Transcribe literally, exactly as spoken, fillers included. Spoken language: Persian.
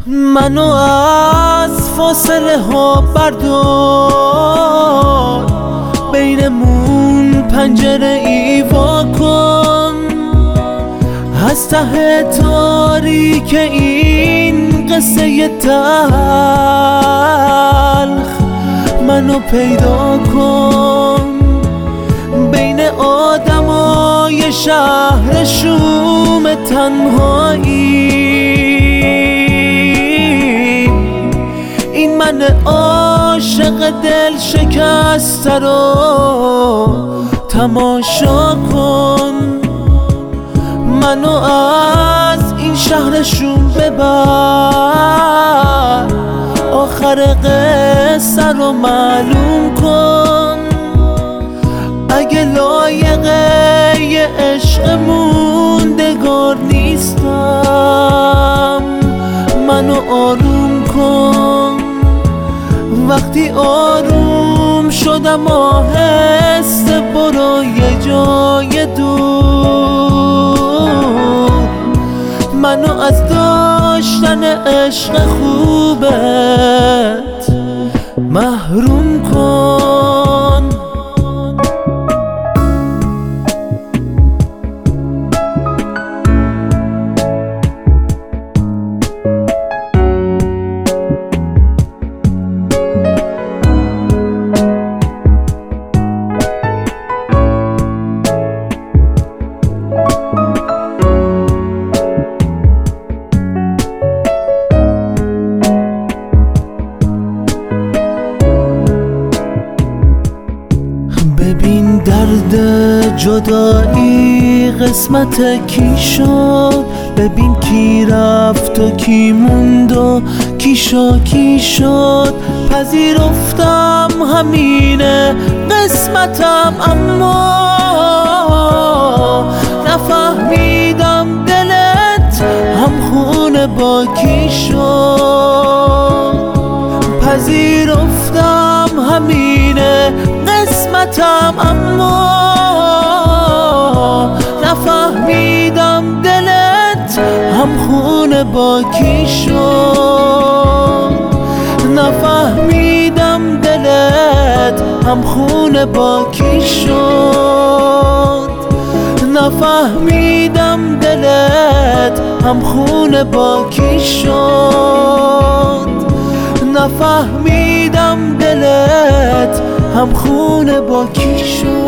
منو از فاصله ها بردار، بینمون پنجره ای وا کن. از ته تاریک این قصه تلخ منو پیدا کن. بین آدمای شهر شوم تنهایی، این من عاشق دل شکسته رو تماشا کن. منو از این شهر شوم ببر، آخر قصه رو معلوم کن. اگه لایقه یه عشق موندگار نیستم، منو آروم کن. وقتی آروم شدم آهسته برو یه جای دور. منو از داشتن عشق خوبت محروم کن. ببین درد جدایی قسمت کی شد، ببین کی رفت و کی موند و کی شا کی شد. پذیرفتم همینه قسمتم، اما نفهمیدم دلت همخونه با کی شد. پذیرفتم همینه قسمتم، اما نفهمیدم دلت همخونه با کی شد. نفهمیدم دلت همخونه با کی شد. نفهمیدم دلت همخونه با کی شد. نفهمیدم دلت همخونه با کی شد.